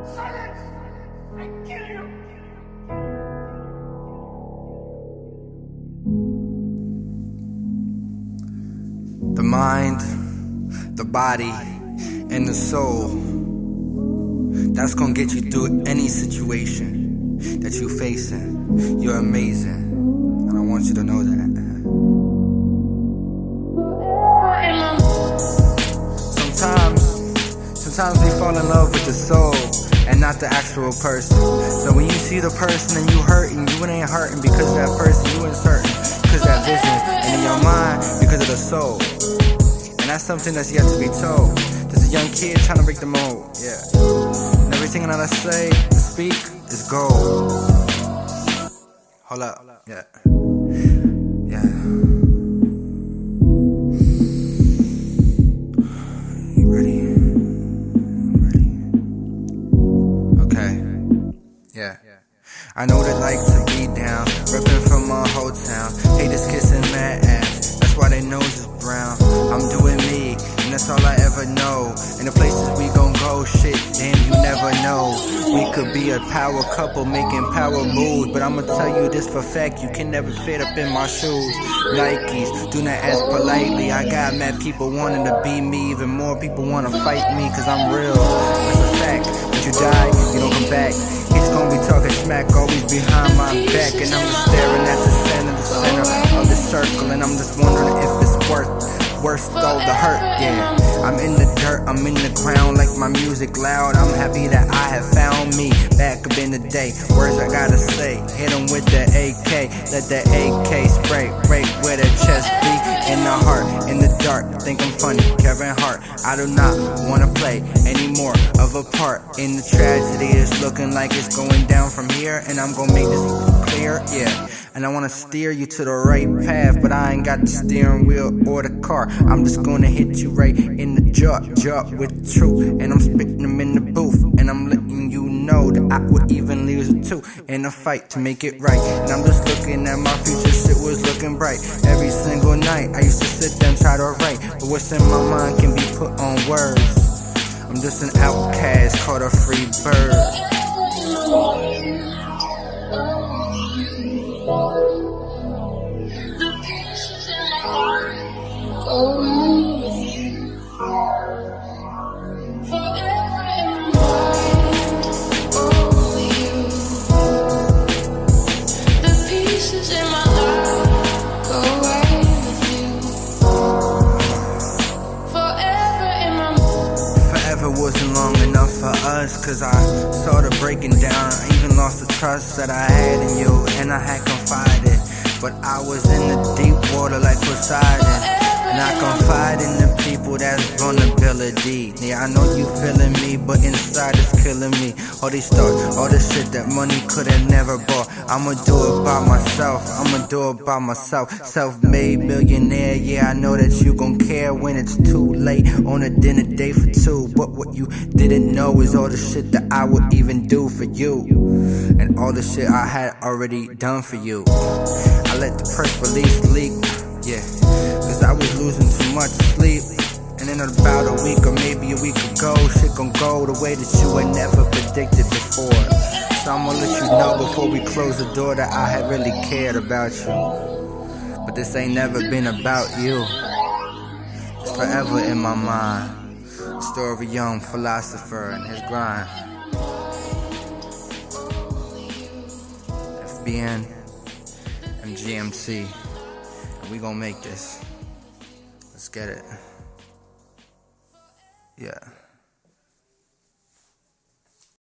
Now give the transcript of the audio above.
Silence! I kill you! The mind, the body, and the soul. That's gonna get you through any situation that you're facing. You're amazing, and I want you to know that. Sometimes we fall in love with the soul and not the actual person. So when you see the person and you hurting, you ain't hurting because of that person, you ain't hurting because of that vision, and in your mind because of the soul. And that's something that's yet to be told. There's a young kid trying to break the mold, yeah. And everything that I say and speak is gold. Hold up, yeah. Yeah. You ready? I'm ready. Okay. Yeah. I know what it like to be down, ripping from my whole town. Haters kissing my ass, that's why their nose is brown. I'm doing me, and that's all I ever know. And the places we gon' go, shit, damn, you never know. We could be a power couple making power moves, but I'ma tell you this for fact, you can never fit up in my shoes. Nikes, do not ask politely. I got mad people wanting to be me, even more people wanna fight me, cause I'm real. That's a fact, but you die, you don't come back. He's gonna be talking smack, always behind my back. And I'm just staring at the center of the circle, and I'm just wondering if it's worth though the hurt, yeah. I'm in the dirt, I'm in the ground, like my music loud. I'm happy that I have found me back up in the day. Words I gotta say, hit 'em with the AK. Let the AK spray, break where the chest beat. In the heart, in the dark, think I'm funny, Kevin Hart. I do not wanna play any more of a part in the tragedy. It's looking like it's going down from here, and I'm gonna make this clear, yeah. And I wanna steer you to the right path, but I ain't got the steering wheel or the car. I'm just gonna hit you right in the jaw with the truth. And I'm spitting them in the booth, and I'm letting you know that I would even lose a two in a fight to make it right. And I'm just looking at my future, shit was looking bright. Every single night, I used to sit there and try to write, but what's in my mind can be put on words. I'm just an outcast, called a free bird. The pieces in my heart go with you. Forever in my mind, only you. The pieces in my heart go away with you. Forever in my mind. Forever wasn't long enough for us, cause I saw the breaking down. I even lost the trust that I had in you, and I had confided. But I was in the deep water like Poseidon, and I confide in the people that's vulnerability. Yeah, I know you feeling me, but inside it's killing me. All these thoughts, all this shit that money could have never bought. I'ma do it by myself, I'ma do it by myself. Self-made millionaire, yeah, I know that you gon' care when it's too late on a dinner date for two. But what you didn't know is all the shit that I would even do for you, and all the shit I had already done for you. I let the press release leak, yeah, cause I was losing too much sleep. And in about a week or maybe a week ago, shit gon' go the way that you had never predicted before. So I'm gonna let you know before we close the door that I had really cared about you. But this ain't never been about you. It's forever in my mind. The story of a young philosopher and his grind. FBN, MGMC, and we gon' make this. Let's get it. Yeah.